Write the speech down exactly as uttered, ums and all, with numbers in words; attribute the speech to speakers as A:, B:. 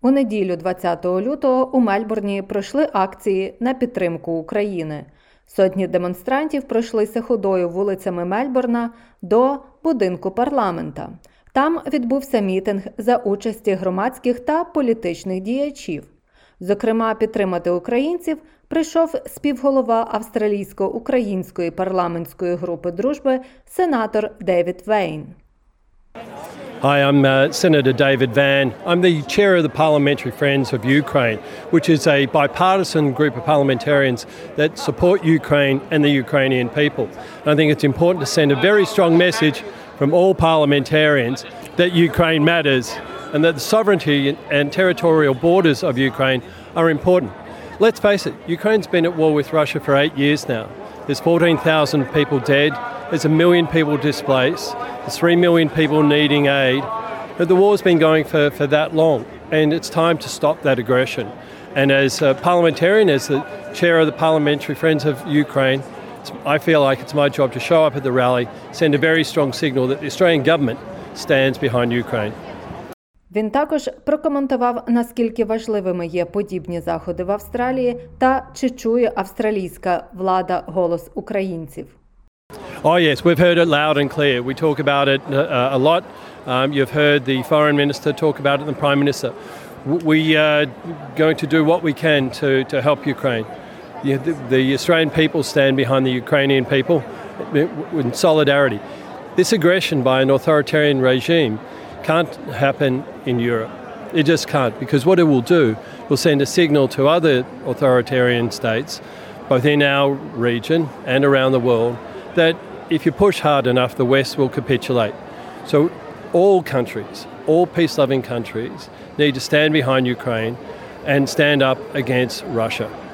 A: У неділю двадцятого лютого у Мельбурні пройшли акції на підтримку України. Сотні демонстрантів пройшлися ходою вулицями Мельбурна до будинку парламента. Там відбувся мітинг за участі громадських та політичних діячів. Зокрема, підтримати українців прийшов співголова австралійсько-української парламентської групи дружби сенатор Дейвід Вейн.
B: Hi, I'm uh, Senator David Van. I'm the chair of the Parliamentary Friends of Ukraine, which is a bipartisan group of parliamentarians that support Ukraine and the Ukrainian people. And I think it's important to send a very strong message from all parliamentarians that Ukraine matters and that the sovereignty and territorial borders of Ukraine are important. Let's face it, Ukraine's been at war with Russia for eight years now. There's fourteen thousand people dead. There's a million people displaced. There's three million people needing aid. But the war's been going for, for that long, and it's time to stop that aggression. And as a parliamentarian, as the chair of the Parliamentary Friends of Ukraine, I feel like it's my job to show up at the rally, send a very strong signal that the Australian government stands behind Ukraine.
A: Він також прокоментував, наскільки важливими є подібні заходи в Австралії та чи чує австралійська влада голос українців.
B: Oh yes, we've heard it loud and clear. We talk about it uh, a lot. Um, you've heard the Foreign Minister talk about it and the Prime Minister. We are going to do what we can to, to help Ukraine. The, the Australian people stand behind the Ukrainian people in solidarity. This aggression by an authoritarian regime can't happen in Europe. It just can't, because what it will do will send a signal to other authoritarian states, both in our region and around the world, that if you push hard enough, the West will capitulate. So all countries, all peace-loving countries, need to stand behind Ukraine and stand up against Russia.